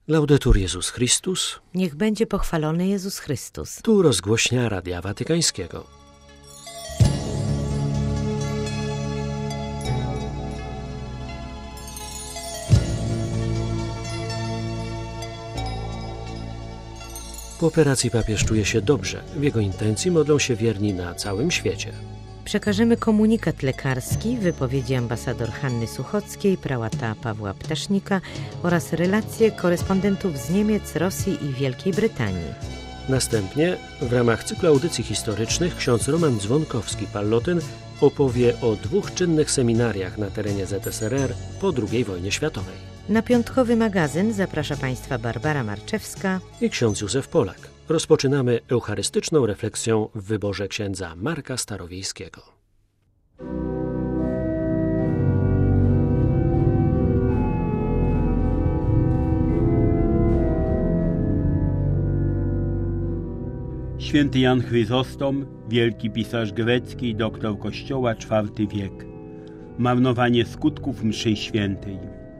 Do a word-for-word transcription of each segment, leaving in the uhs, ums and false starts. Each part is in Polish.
Laudetur Jezus Chrystus. Niech będzie pochwalony Jezus Chrystus. Tu rozgłośnia Radia Watykańskiego. Po operacji papież czuje się dobrze. W jego intencji modlą się wierni na całym świecie. Przekażemy komunikat lekarski, wypowiedzi ambasador Hanny Suchockiej, prałata Pawła Ptasznika oraz relacje korespondentów z Niemiec, Rosji i Wielkiej Brytanii. Następnie w ramach cyklu audycji historycznych ksiądz Roman Dzwonkowski-Pallotyn opowie o dwóch czynnych seminariach na terenie Z S R R po drugiej wojnie światowej. Na piątkowy magazyn zaprasza Państwa Barbara Marczewska i ksiądz Józef Polak. Rozpoczynamy eucharystyczną refleksją w wyborze księdza Marka Starowiejskiego. Święty Jan Chryzostom, wielki pisarz grecki i doktor Kościoła, czwarty wiek. Marnowanie skutków mszy świętej.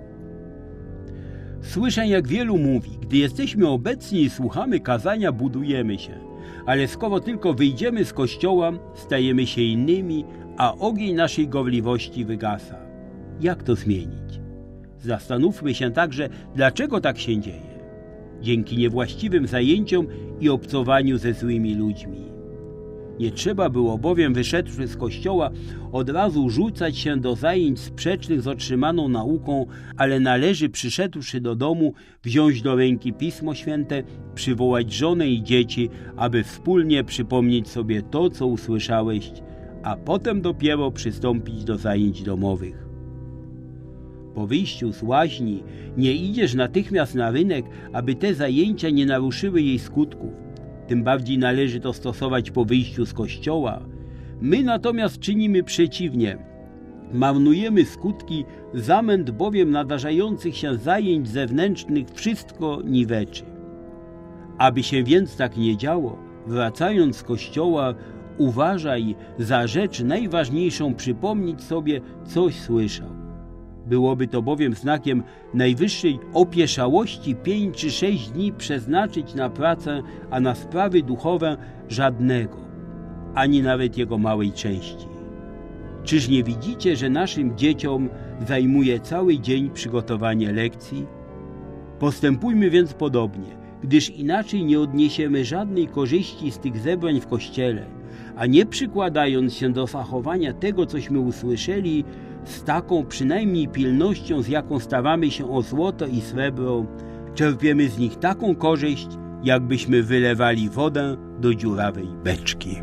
Słyszę, jak wielu mówi, gdy jesteśmy obecni i słuchamy kazania, budujemy się, ale skoro tylko wyjdziemy z kościoła, stajemy się innymi, a ogień naszej gorliwości wygasa. Jak to zmienić? Zastanówmy się także, dlaczego tak się dzieje. Dzięki niewłaściwym zajęciom i obcowaniu ze złymi ludźmi. Nie trzeba było bowiem, wyszedłszy z kościoła, od razu rzucać się do zajęć sprzecznych z otrzymaną nauką, ale należy, przyszedłszy do domu, wziąć do ręki Pismo Święte, przywołać żonę i dzieci, aby wspólnie przypomnieć sobie to, co usłyszałeś, a potem dopiero przystąpić do zajęć domowych. Po wyjściu z łaźni nie idziesz natychmiast na rynek, aby te zajęcia nie naruszyły jej skutków. Tym bardziej należy to stosować po wyjściu z kościoła. My natomiast czynimy przeciwnie. Marnujemy skutki, zamęt bowiem nadarzających się zajęć zewnętrznych wszystko niweczy. Aby się więc tak nie działo, wracając z kościoła, uważaj za rzecz najważniejszą przypomnieć sobie, coś słyszał. Byłoby to bowiem znakiem najwyższej opieszałości pięć czy sześć dni przeznaczyć na pracę, a na sprawy duchowe żadnego, ani nawet jego małej części. Czyż nie widzicie, że naszym dzieciom zajmuje cały dzień przygotowanie lekcji? Postępujmy więc podobnie, gdyż inaczej nie odniesiemy żadnej korzyści z tych zebrań w kościele, a nie przykładając się do zachowania tego, cośmy usłyszeli, z taką przynajmniej pilnością, z jaką staramy się o złoto i srebro, czerpiemy z nich taką korzyść, jakbyśmy wylewali wodę do dziurawej beczki.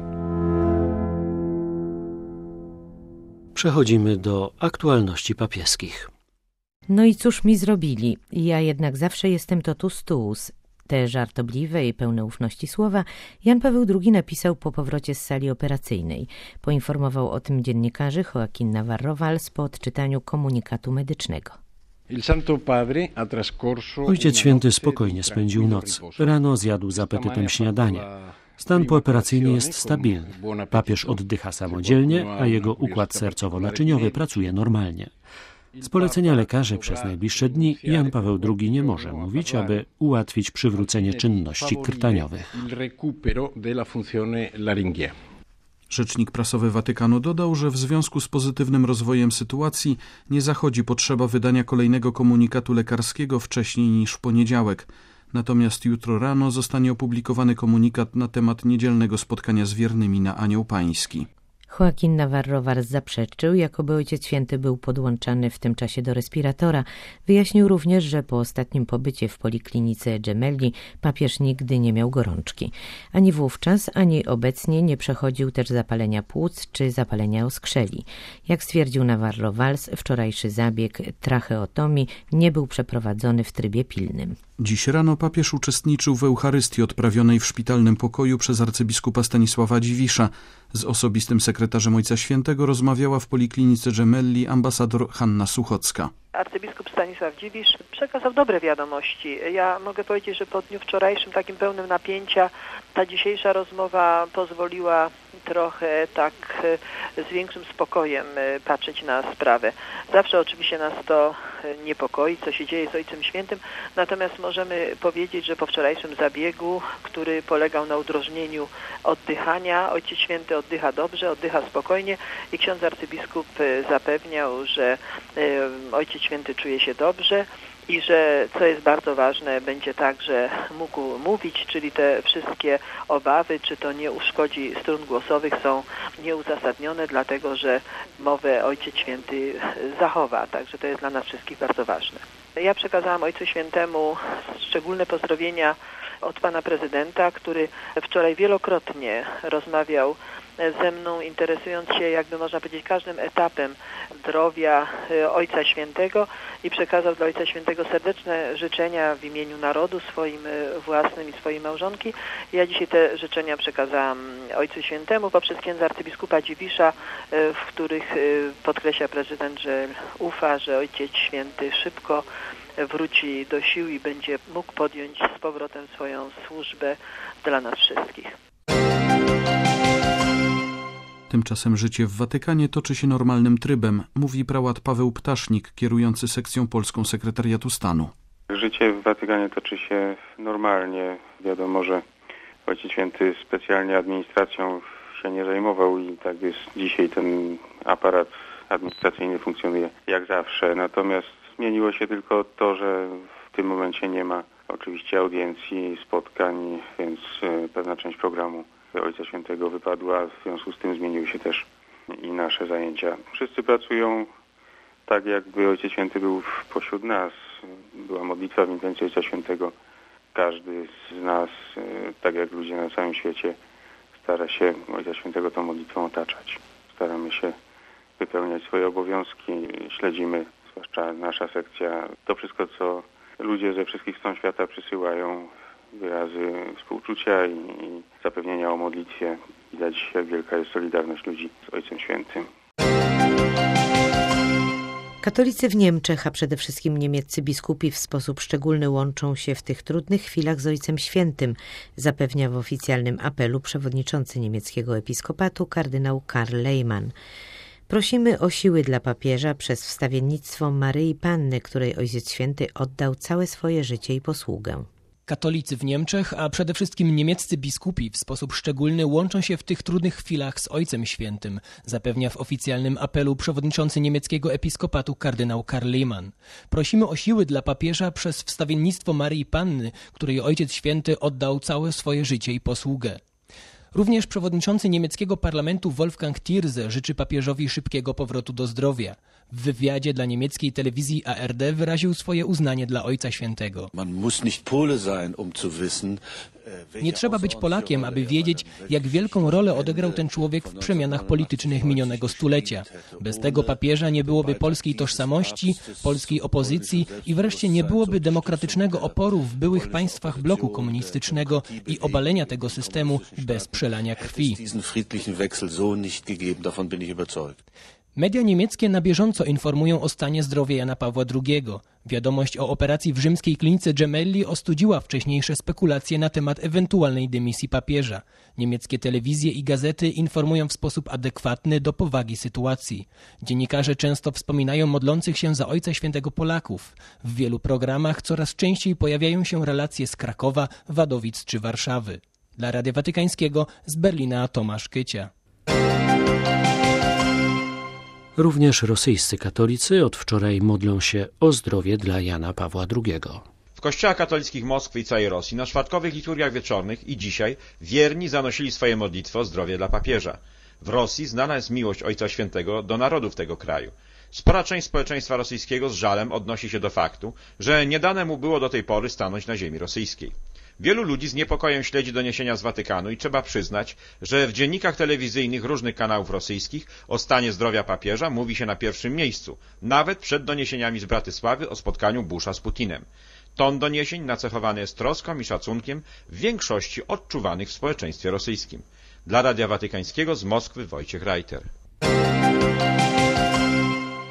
Przechodzimy do aktualności papieskich. No i cóż mi zrobili? Ja jednak zawsze jestem totus tuus. Te żartobliwe i pełne ufności słowa Jan Paweł drugi napisał po powrocie z sali operacyjnej. Poinformował o tym dziennikarzy Joaquin Navarro-Valls po odczytaniu komunikatu medycznego. Ojciec Święty spokojnie spędził noc. Rano zjadł z apetytem śniadanie. Stan pooperacyjny jest stabilny. Papież oddycha samodzielnie, a jego układ sercowo-naczyniowy pracuje normalnie. Z polecenia lekarzy przez najbliższe dni Jan Paweł drugi nie może mówić, aby ułatwić przywrócenie czynności krtaniowych. Rzecznik prasowy Watykanu dodał, że w związku z pozytywnym rozwojem sytuacji nie zachodzi potrzeba wydania kolejnego komunikatu lekarskiego wcześniej niż w poniedziałek. Natomiast jutro rano zostanie opublikowany komunikat na temat niedzielnego spotkania z wiernymi na Anioł Pański. Joaquin Navarro-Valls zaprzeczył, jakoby Ojciec Święty był podłączany w tym czasie do respiratora. Wyjaśnił również, że po ostatnim pobycie w poliklinice Gemelli papież nigdy nie miał gorączki. Ani wówczas, ani obecnie nie przechodził też zapalenia płuc czy zapalenia oskrzeli. Jak stwierdził Navarro-Valls, wczorajszy zabieg tracheotomii nie był przeprowadzony w trybie pilnym. Dziś rano papież uczestniczył w Eucharystii odprawionej w szpitalnym pokoju przez arcybiskupa Stanisława Dziwisza. Z osobistym sekretarzem Ojca Świętego rozmawiała w poliklinice Gemelli ambasador Hanna Suchocka. Arcybiskup Stanisław Dziwisz przekazał dobre wiadomości. Ja mogę powiedzieć, że po dniu wczorajszym takim pełnym napięcia ta dzisiejsza rozmowa pozwoliła trochę tak z większym spokojem patrzeć na sprawę. Zawsze oczywiście nas to niepokoi, co się dzieje z Ojcem Świętym, natomiast możemy powiedzieć, że po wczorajszym zabiegu, który polegał na udrożnieniu oddychania, Ojciec Święty oddycha dobrze, oddycha spokojnie i ksiądz arcybiskup zapewniał, że Ojciec Święty czuje się dobrze i że, co jest bardzo ważne, będzie także mógł mówić, czyli te wszystkie obawy, czy to nie uszkodzi strun głosowych, są nieuzasadnione, dlatego że mowę Ojciec Święty zachowa, także to jest dla nas wszystkich bardzo ważne. Ja przekazałam Ojcu Świętemu szczególne pozdrowienia od pana prezydenta, który wczoraj wielokrotnie rozmawiał ze mną, interesując się, jakby można powiedzieć, każdym etapem zdrowia Ojca Świętego i przekazał dla Ojca Świętego serdeczne życzenia w imieniu narodu swoim własnym i swojej małżonki. Ja dzisiaj te życzenia przekazałam Ojcu Świętemu poprzez księdza arcybiskupa Dziwisza, w których podkreśla prezydent, że ufa, że Ojciec Święty szybko wróci do sił i będzie mógł podjąć z powrotem swoją służbę dla nas wszystkich. Tymczasem życie w Watykanie toczy się normalnym trybem, mówi prałat Paweł Ptasznik, kierujący sekcją polską Sekretariatu Stanu. Życie w Watykanie toczy się normalnie. Wiadomo, że Ojciec Święty specjalnie administracją się nie zajmował i tak jest dzisiaj ten aparat administracyjny funkcjonuje jak zawsze. Natomiast zmieniło się tylko to, że w tym momencie nie ma oczywiście audiencji, spotkań, więc pewna część programu Ojca Świętego wypadła, w związku z tym zmieniły się też i nasze zajęcia. Wszyscy pracują tak, jakby Ojciec Święty był pośród nas. Była modlitwa w intencji Ojca Świętego. Każdy z nas, tak jak ludzie na całym świecie, stara się Ojca Świętego tą modlitwą otaczać. Staramy się wypełniać swoje obowiązki, śledzimy, zwłaszcza nasza sekcja, to wszystko, co ludzie ze wszystkich stron świata przysyłają, wyrazy współczucia i, i zapewnienia o modlitwie. Widać, jak wielka jest solidarność ludzi z Ojcem Świętym. Katolicy w Niemczech, a przede wszystkim niemieccy biskupi w sposób szczególny łączą się w tych trudnych chwilach z Ojcem Świętym, zapewnia w oficjalnym apelu przewodniczący niemieckiego episkopatu kardynał Karl Lehmann. Prosimy o siły dla papieża przez wstawiennictwo Maryi Panny, której Ojciec Święty oddał całe swoje życie i posługę. Katolicy w Niemczech, a przede wszystkim niemieccy biskupi w sposób szczególny łączą się w tych trudnych chwilach z Ojcem Świętym, zapewnia w oficjalnym apelu przewodniczący niemieckiego episkopatu kardynał Karl Lehmann. Prosimy o siły dla papieża przez wstawiennictwo Maryi Panny, której Ojciec Święty oddał całe swoje życie i posługę. Również przewodniczący niemieckiego parlamentu Wolfgang Thierse życzy papieżowi szybkiego powrotu do zdrowia. W wywiadzie dla niemieckiej telewizji A R D wyraził swoje uznanie dla Ojca Świętego. Nie trzeba być Polakiem, aby wiedzieć, jak wielką rolę odegrał ten człowiek w przemianach politycznych minionego stulecia. Bez tego papieża nie byłoby polskiej tożsamości, polskiej opozycji i wreszcie nie byłoby demokratycznego oporu w byłych państwach bloku komunistycznego i obalenia tego systemu bez przelania krwi. Media niemieckie na bieżąco informują o stanie zdrowia Jana Pawła drugiego. Wiadomość o operacji w rzymskiej klinice Gemelli ostudziła wcześniejsze spekulacje na temat ewentualnej dymisji papieża. Niemieckie telewizje i gazety informują w sposób adekwatny do powagi sytuacji. Dziennikarze często wspominają modlących się za Ojca Świętego Polaków. W wielu programach coraz częściej pojawiają się relacje z Krakowa, Wadowic czy Warszawy. Dla Radia Watykańskiego z Berlina Tomasz Kycia. Również rosyjscy katolicy od wczoraj modlą się o zdrowie dla Jana Pawła drugiego. W kościołach katolickich Moskwy i całej Rosji na czwartkowych liturgiach wieczornych i dzisiaj wierni zanosili swoje modlitwy o zdrowie dla papieża. W Rosji znana jest miłość Ojca Świętego do narodów tego kraju. Spora część społeczeństwa rosyjskiego z żalem odnosi się do faktu, że nie dane mu było do tej pory stanąć na ziemi rosyjskiej. Wielu ludzi z niepokojem śledzi doniesienia z Watykanu i trzeba przyznać, że w dziennikach telewizyjnych różnych kanałów rosyjskich o stanie zdrowia papieża mówi się na pierwszym miejscu, nawet przed doniesieniami z Bratysławy o spotkaniu Busha z Putinem. Ton doniesień nacechowany jest troską i szacunkiem w większości odczuwanych w społeczeństwie rosyjskim. Dla Radia Watykańskiego z Moskwy Wojciech Reiter.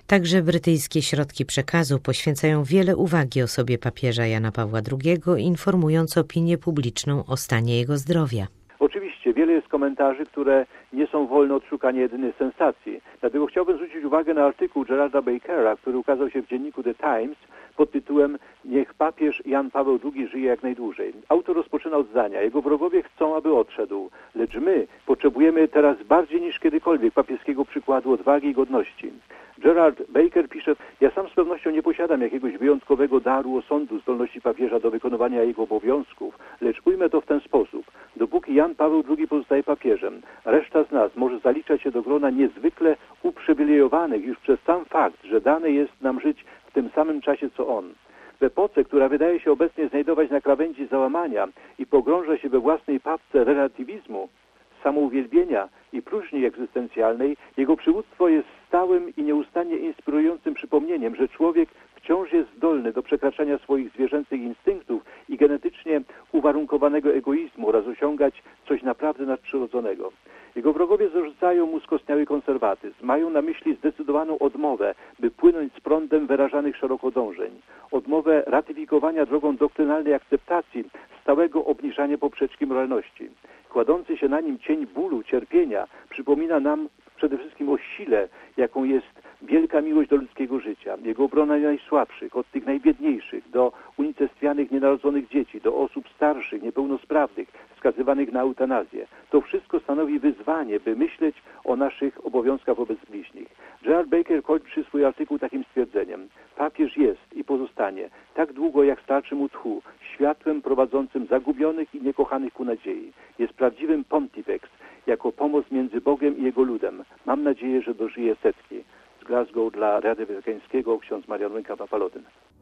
Także brytyjskie środki przekazu poświęcają wiele uwagi osobie papieża Jana Pawła drugiego, informując opinię publiczną o stanie jego zdrowia. Oczywiście wiele jest komentarzy, które nie są wolne od szukania jedynej sensacji. Dlatego chciałbym zwrócić uwagę na artykuł Gerarda Bakera, który ukazał się w dzienniku The Times pod tytułem „Niech papież Jan Paweł drugi żyje jak najdłużej”. Autor rozpoczyna od zdania: jego wrogowie chcą, aby odszedł, lecz my potrzebujemy teraz bardziej niż kiedykolwiek papieskiego przykładu odwagi i godności. Gerard Baker pisze: ja sam z pewnością nie posiadam jakiegoś wyjątkowego daru osądu zdolności papieża do wykonywania jego obowiązków, lecz ujmę to w ten sposób. Dopóki Jan Paweł drugi pozostaje papieżem, reszta z nas może zaliczać się do grona niezwykle uprzywilejowanych już przez sam fakt, że dane jest nam żyć w tym samym czasie co on. W epoce, która wydaje się obecnie znajdować na krawędzi załamania i pogrąża się we własnej papce relatywizmu, samouwielbienia i próżni egzystencjalnej, jego przywództwo jest stałym i nieustannie inspirującym przypomnieniem, że człowiek wciąż jest zdolny do przekraczania swoich zwierzęcych instynktów i genetycznie uwarunkowanego egoizmu oraz osiągać coś naprawdę nadprzyrodzonego. Jego wrogowie zarzucają mu skostniały konserwatyzm, mają na myśli zdecydowaną odmowę, by płynąć z prądem wyrażanych szeroko dążeń, odmowę ratyfikowania drogą doktrynalnej akceptacji stałego obniżania poprzeczki moralności. Kładący się na nim cień bólu, cierpienia przypomina nam przede wszystkim o sile, jaką jest wielka miłość do ludzkiego życia, jego obrona najsłabszych, od tych najbiedniejszych, do unicestwianych nienarodzonych dzieci, do osób starszych, niepełnosprawnych, skazywanych na eutanazję. To wszystko stanowi wyzwanie, by myśleć o naszych obowiązkach wobec bliźnich. Gerard Baker kończy swój artykuł takim stwierdzeniem: papież jest i pozostanie tak długo, jak starczy mu tchu, światłem prowadzącym zagubionych i niekochanych ku nadziei. Jest prawdziwym pontifex, jako pomoc między Bogiem i jego ludem. Mam nadzieję, że dożyje setki. Z Glasgow dla Radia Watykańskiego ksiądz Marian Łęka-Papalodyn.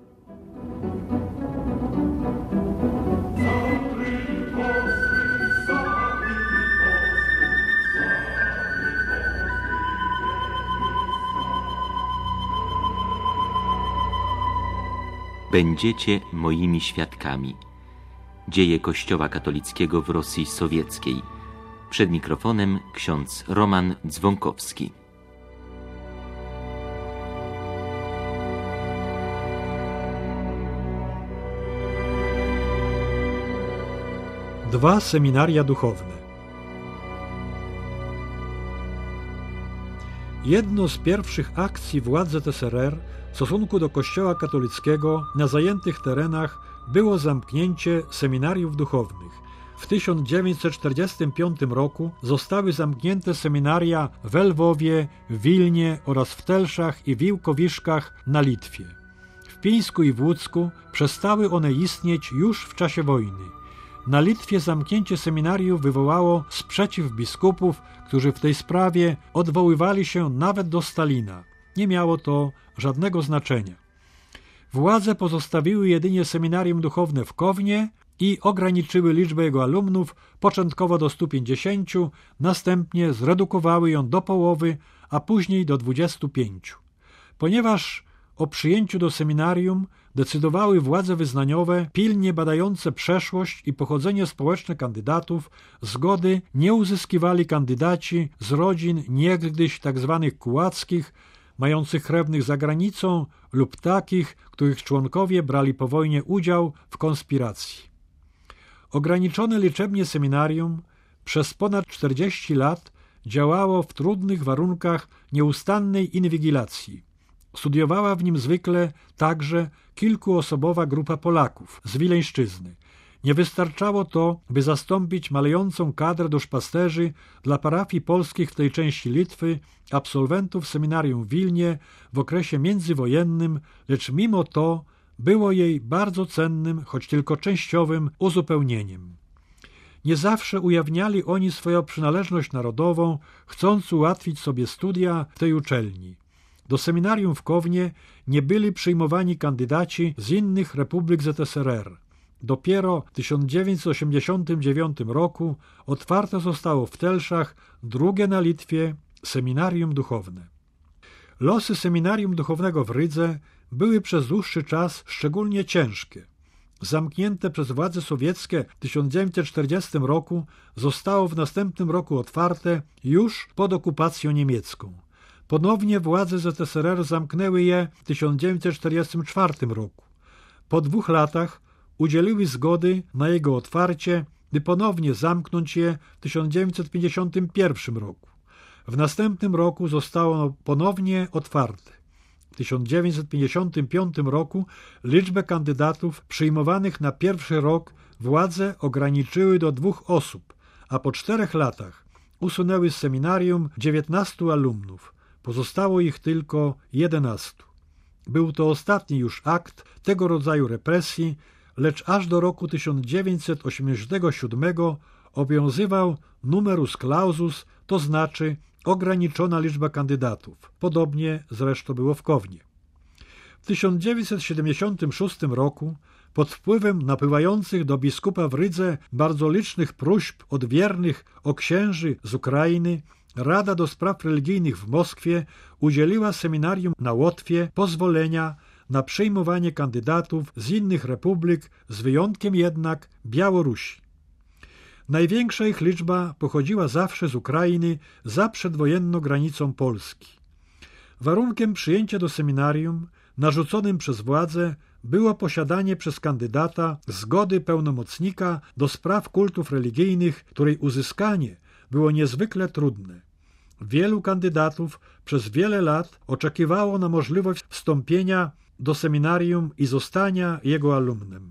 Będziecie moimi świadkami. Dzieje Kościoła katolickiego w Rosji sowieckiej. Przed mikrofonem ksiądz Roman Dzwonkowski. Dwa seminaria duchowne. Jedną z pierwszych akcji władz Z S R R w stosunku do Kościoła katolickiego na zajętych terenach było zamknięcie seminariów duchownych. W tysiąc dziewięćset czterdziestym piątym roku zostały zamknięte seminaria w Lwowie, Wilnie oraz w Telszach i Wiłkowiszkach na Litwie. W Pińsku i w Łódzku przestały one istnieć już w czasie wojny. Na Litwie zamknięcie seminariów wywołało sprzeciw biskupów, którzy w tej sprawie odwoływali się nawet do Stalina. Nie miało to żadnego znaczenia. Władze pozostawiły jedynie seminarium duchowne w Kownie i ograniczyły liczbę jego alumnów początkowo do stu pięćdziesięciu, następnie zredukowały ją do połowy, a później do dwudziestu pięciu. Ponieważ o przyjęciu do seminarium decydowały władze wyznaniowe pilnie badające przeszłość i pochodzenie społeczne kandydatów, zgody nie uzyskiwali kandydaci z rodzin niegdyś tzw. kułackich, mających krewnych za granicą lub takich, których członkowie brali po wojnie udział w konspiracji. Ograniczone liczebnie seminarium przez ponad czterdzieści lat działało w trudnych warunkach nieustannej inwigilacji. Studiowała w nim zwykle także kilkuosobowa grupa Polaków z Wileńszczyzny. Nie wystarczało to, by zastąpić malejącą kadrę duszpasterzy dla parafii polskich w tej części Litwy, absolwentów seminarium w Wilnie w okresie międzywojennym, lecz mimo to było jej bardzo cennym, choć tylko częściowym uzupełnieniem. Nie zawsze ujawniali oni swoją przynależność narodową, chcąc ułatwić sobie studia w tej uczelni. Do seminarium w Kownie nie byli przyjmowani kandydaci z innych republik Z S R R. Dopiero w tysiąc dziewięćset osiemdziesiątym dziewiątym roku otwarte zostało w Telszach drugie na Litwie seminarium duchowne. Losy seminarium duchownego w Rydze były przez dłuższy czas szczególnie ciężkie. Zamknięte przez władze sowieckie w tysiąc dziewięćset czterdziestym roku, zostało w następnym roku otwarte już pod okupacją niemiecką. Ponownie władze Z S R R zamknęły je w tysiąc dziewięćset czterdziestym czwartym roku. Po dwóch latach udzieliły zgody na jego otwarcie, by ponownie zamknąć je w tysiąc dziewięćset pięćdziesiątym pierwszym roku. W następnym roku zostało ono ponownie otwarte. W tysiąc dziewięćset pięćdziesiątym piątym roku liczbę kandydatów przyjmowanych na pierwszy rok władze ograniczyły do dwóch osób, a po czterech latach usunęły z seminarium dziewiętnastu alumnów. Pozostało ich tylko jedenastu. Był to ostatni już akt tego rodzaju represji, lecz aż do roku tysiąc dziewięćset osiemdziesiątego siódmego obowiązywał numerus clausus, to znaczy ograniczona liczba kandydatów. Podobnie zresztą było w Kownie. W tysiąc dziewięćset siedemdziesiątym szóstym roku pod wpływem napływających do biskupa w Rydze bardzo licznych próśb od wiernych o księży z Ukrainy Rada do Spraw Religijnych w Moskwie udzieliła seminarium na Łotwie pozwolenia na przyjmowanie kandydatów z innych republik, z wyjątkiem jednak Białorusi. Największa ich liczba pochodziła zawsze z Ukrainy za przedwojenną granicą Polski. Warunkiem przyjęcia do seminarium, narzuconym przez władze, było posiadanie przez kandydata zgody pełnomocnika do spraw kultów religijnych, której uzyskanie było niezwykle trudne. Wielu kandydatów przez wiele lat oczekiwało na możliwość wstąpienia do seminarium i zostania jego alumnem.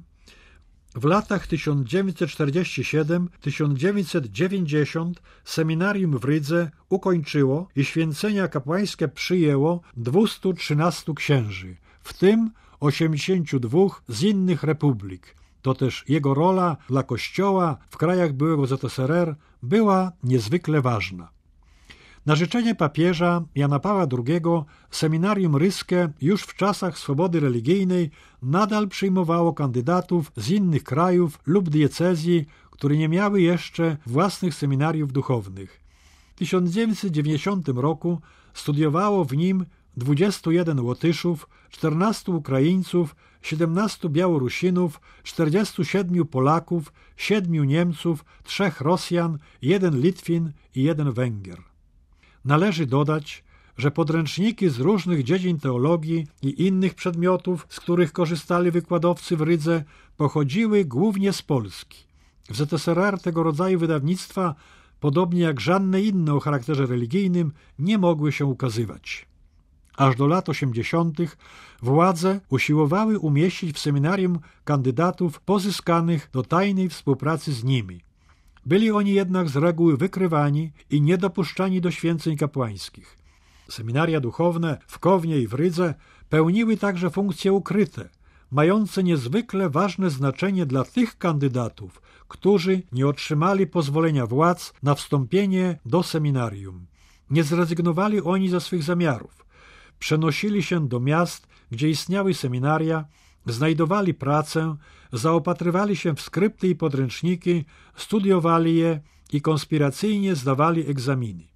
W latach tysiąc dziewięćset czterdziestym siódmym do tysiąc dziewięćset dziewięćdziesiątego seminarium w Rydze ukończyło i święcenia kapłańskie przyjęło dwustu trzynastu księży, w tym osiemdziesięciu dwóch z innych republik. To też jego rola dla Kościoła w krajach byłego Z S R R była niezwykle ważna. Na życzenie papieża Jana Pawła drugiego seminarium ryskie już w czasach swobody religijnej nadal przyjmowało kandydatów z innych krajów lub diecezji, które nie miały jeszcze własnych seminariów duchownych. W tysiąc dziewięćset dziewięćdziesiątym roku studiowało w nim dwudziestu jeden Łotyszów, czternastu Ukraińców, siedemnastu Białorusinów, czterdziestu siedmiu Polaków, siedmiu Niemców, trzech Rosjan, jeden Litwin i jeden Węgier. Należy dodać, że podręczniki z różnych dziedzin teologii i innych przedmiotów, z których korzystali wykładowcy w Rydze, pochodziły głównie z Polski. W Z S R R tego rodzaju wydawnictwa, podobnie jak żadne inne o charakterze religijnym, nie mogły się ukazywać. Aż do lat osiemdziesiątych władze usiłowały umieścić w seminarium kandydatów pozyskanych do tajnej współpracy z nimi. Byli oni jednak z reguły wykrywani i niedopuszczani do święceń kapłańskich. Seminaria duchowne w Kownie i w Rydze pełniły także funkcje ukryte, mające niezwykle ważne znaczenie dla tych kandydatów, którzy nie otrzymali pozwolenia władz na wstąpienie do seminarium. Nie zrezygnowali oni ze swych zamiarów. Przenosili się do miast, gdzie istniały seminaria, znajdowali pracę, zaopatrywali się w skrypty i podręczniki, studiowali je i konspiracyjnie zdawali egzaminy.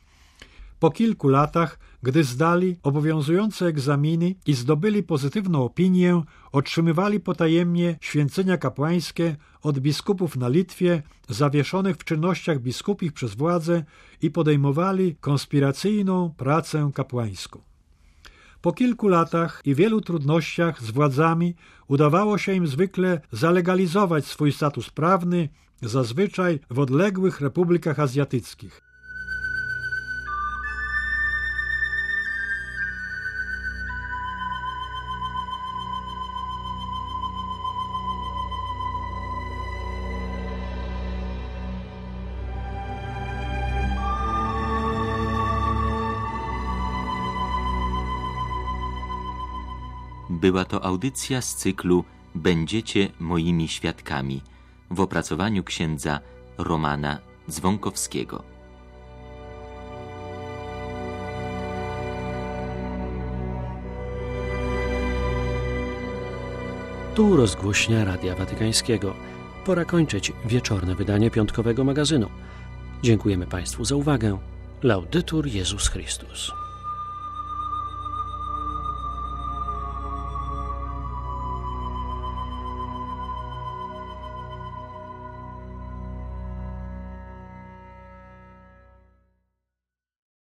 Po kilku latach, gdy zdali obowiązujące egzaminy i zdobyli pozytywną opinię, otrzymywali potajemnie święcenia kapłańskie od biskupów na Litwie, zawieszonych w czynnościach biskupich przez władzę i podejmowali konspiracyjną pracę kapłańską. Po kilku latach i wielu trudnościach z władzami udawało się im zwykle zalegalizować swój status prawny, zazwyczaj w odległych republikach azjatyckich. Była to audycja z cyklu Będziecie moimi świadkami w opracowaniu księdza Romana Dzwonkowskiego. Tu rozgłośnia Radia Watykańskiego. Pora kończyć wieczorne wydanie piątkowego magazynu. Dziękujemy Państwu za uwagę. Laudetur Jezus Chrystus.